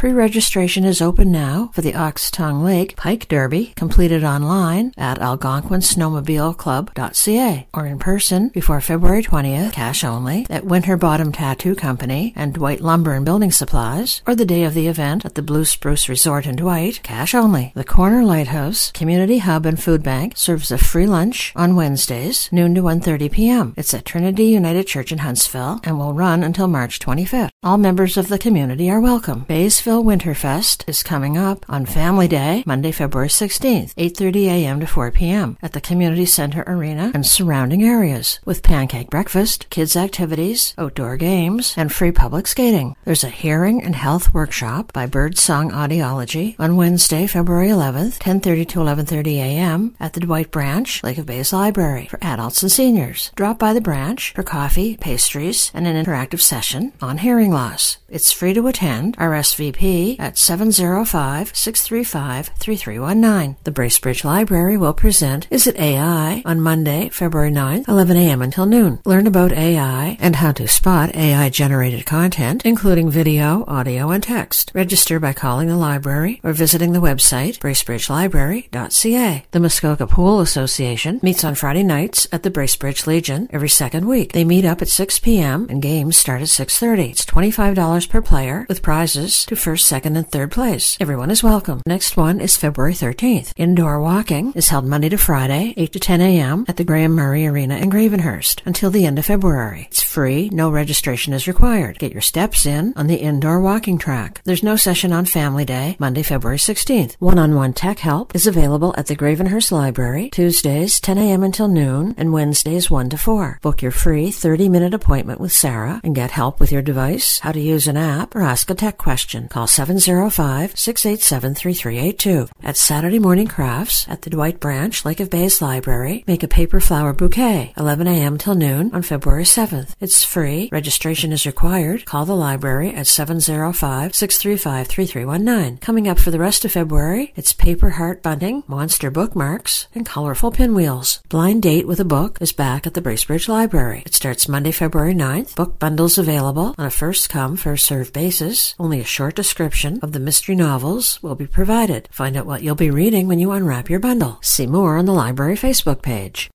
Pre-registration is open now for the Ox Tongue Lake Pike Derby, completed online at algonquinsnowmobileclub.ca or in person before February 20th, cash only, at Winterbottom Tattoo Company and Dwight Lumber and Building Supplies, or the day of the event at the Blue Spruce Resort in Dwight, cash only. The Corner Lighthouse Community Hub and Food Bank serves a free lunch on Wednesdays, noon to 1:30 p.m. It's at Trinity United Church in Huntsville and will run until March 25th. All members of the community are welcome. Baysville Winterfest is coming up on Family Day, Monday, February 16th, 8:30 a.m. to 4 p.m. at the Community Center Arena and surrounding areas, with pancake breakfast, kids' activities, outdoor games, and free public skating. There's a hearing and health workshop by Birdsong Audiology on Wednesday, February 11th, 10:30 to 11:30 a.m. at the Dwight Branch, Lake of Bays Library for adults and seniors. Drop by the branch for coffee, pastries, and an interactive session on hearing loss. It's free to attend. RSVP at 705-635-3319. The Bracebridge Library will present Is It AI on Monday, February 9th, 11 a.m. until noon. Learn about AI and how to spot AI-generated content, including video, audio, and text. Register by calling the library or visiting the website bracebridgelibrary.ca. The Muskoka Pool Association meets on Friday nights at the Bracebridge Legion every second week. They meet up at 6 p.m. and games start at 6:30. It's $25 per player with prizes to first, second, and third place. Everyone is welcome. Next one is February 13th. Indoor walking is held Monday to Friday, 8 to 10 a.m. at the Graham Murray Arena in Gravenhurst until the end of February. It's free. No registration is required. Get your steps in on the indoor walking track. There's no session on Family Day, Monday, February 16th. One-on-one tech help is available at the Gravenhurst Library, Tuesdays, 10 a.m. until noon, and Wednesdays, 1 to 4. Book your free 30-minute appointment with Sarah and get help with your device, how to use an app, or ask a tech question. Call 705-687-3382. At Saturday Morning Crafts at the Dwight Branch, Lake of Bays Library, make a paper flower bouquet, 11 a.m. till noon on February 7th. It's free. Registration is required. Call the library at 705-635-3319. Coming up for the rest of February, it's paper heart bunting, monster bookmarks, and colorful pinwheels. Blind Date with a Book is back at the Bracebridge Library. It starts Monday, February 9th. Book bundles available on a first-come, first-served basis. Only a short description of the mystery novels will be provided. Find out what you'll be reading when you unwrap your bundle. See more on the library Facebook page.